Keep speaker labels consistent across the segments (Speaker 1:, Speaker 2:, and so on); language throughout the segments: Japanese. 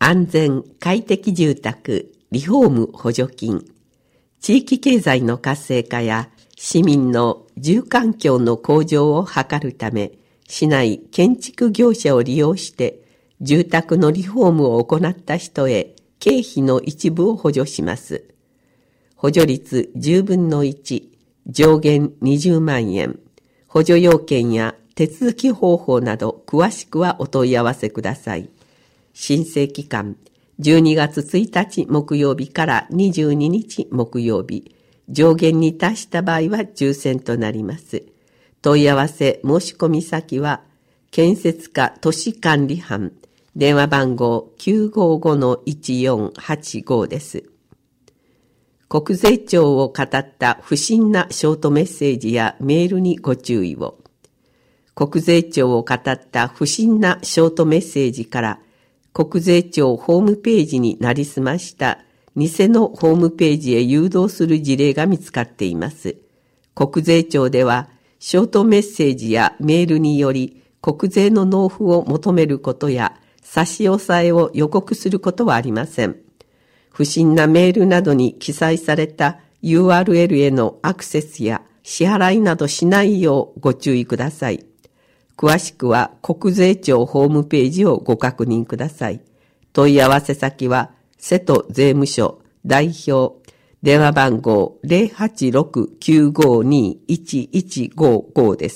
Speaker 1: 安全快適住宅リフォーム補助金、地域経済の活性化や市民の住環境の向上を図るため、市内建築業者を利用して住宅のリフォームを行った人へ経費の一部を補助します。補助率10分の1、上限20万円。補助要件や手続き方法など詳しくはお問い合わせください。申請期間、12月1日木曜日から22日木曜日。上限に達した場合は抽選となります。問い合わせ申し込み先は、建設課都市管理班、電話番号 955-1485 です。国税庁を語った不審なショートメッセージやメールにご注意を。国税庁を語った不審なショートメッセージから、国税庁ホームページになりすました偽のホームページへ誘導する事例が見つかっています。国税庁では、ショートメッセージやメールにより、国税の納付を求めることや、差し押さえを予告することはありません。不審なメールなどに記載された URL へのアクセスや支払いなどしないようご注意ください。詳しくは国税庁ホームページをご確認ください。問い合わせ先は瀬戸税務署代表電話番号 086-952-1155 です。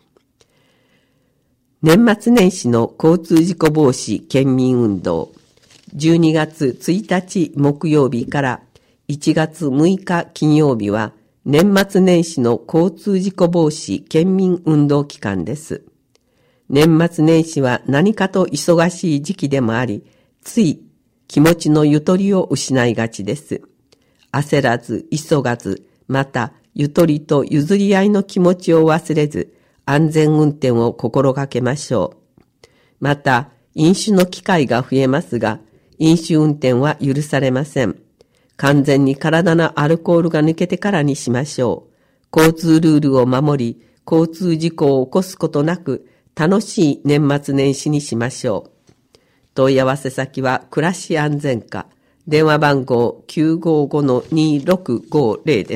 Speaker 1: 年末年始の交通事故防止県民運動12月1日木曜日から1月6日金曜日は年末年始の交通事故防止県民運動期間です。年末年始は何かと忙しい時期でもあり、つい気持ちのゆとりを失いがちです。焦らず、急がず、またゆとりと譲り合いの気持ちを忘れず、安全運転を心がけましょう。また、飲酒の機会が増えますが、飲酒運転は許されません。完全に体のアルコールが抜けてからにしましょう。交通ルールを守り、交通事故を起こすことなく、楽しい年末年始にしましょう。問い合わせ先は暮らし安全課、電話番号 955-2650 です。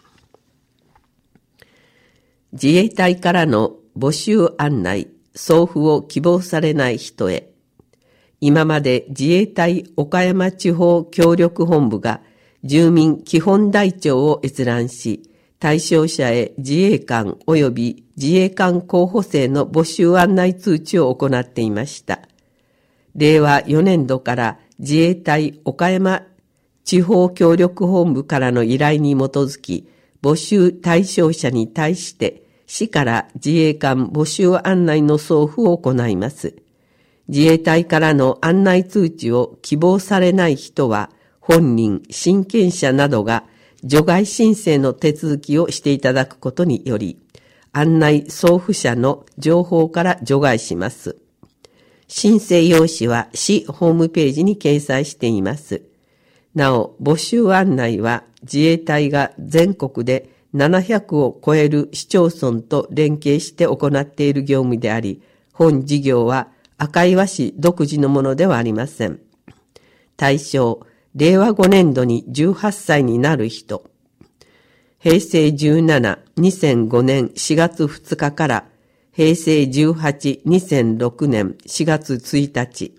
Speaker 1: 自衛隊からの募集案内、送付を希望されない人へ。今まで自衛隊岡山地方協力本部が住民基本台帳を閲覧し、対象者へ自衛官及び自衛官候補生の募集案内通知を行っていました。令和4年度から自衛隊岡山地方協力本部からの依頼に基づき、募集対象者に対して市から自衛官募集案内の送付を行います。自衛隊からの案内通知を希望されない人は、本人、親権者などが除外申請の手続きをしていただくことにより、案内送付者の情報から除外します。申請用紙は市ホームページに掲載しています。なお、募集案内は自衛隊が全国で700を超える市町村と連携して行っている業務であり、本事業は赤岩市独自のものではありません。対象、令和5年度に18歳になる人。平成17、2005年4月2日から平成18、2006年4月1日。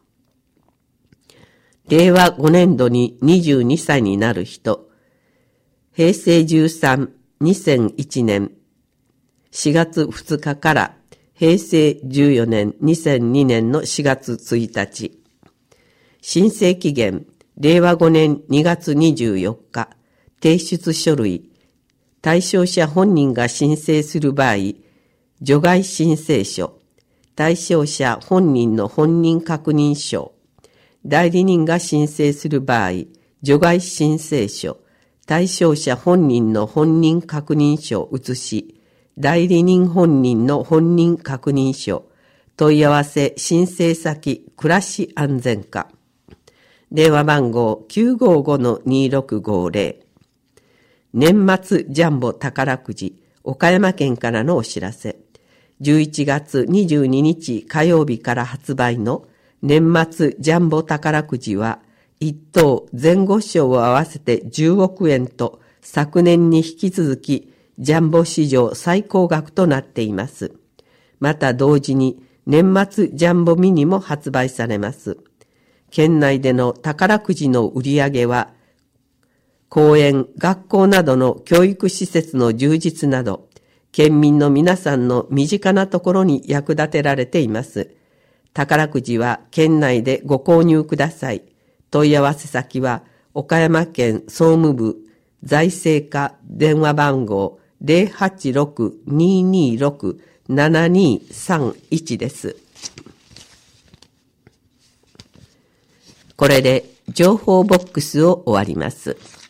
Speaker 1: 令和5年度に22歳になる人。平成13、2001年4月2日から平成14年、2002年の4月1日。申請期限、令和5年2月24日。提出書類。対象者本人が申請する場合、除外申請書。対象者本人の本人確認書。代理人が申請する場合、除外申請書。対象者本人の本人確認書を写し、代理人本人の本人確認書。問い合わせ申請先暮らし安全課。電話番号 955-2650。年末ジャンボ宝くじ岡山県からのお知らせ。11月22日火曜日から発売の年末ジャンボ宝くじは1等前後賞を合わせて10億円と昨年に引き続きジャンボ史上最高額となっています。また同時に年末ジャンボミニも発売されます。県内での宝くじの売り上げは公園、学校などの教育施設の充実など県民の皆さんの身近なところに役立てられています。宝くじは県内でご購入ください。問い合わせ先は岡山県総務部財政課電話番号 086-226-7231 です。これで情報ボックスを終わります。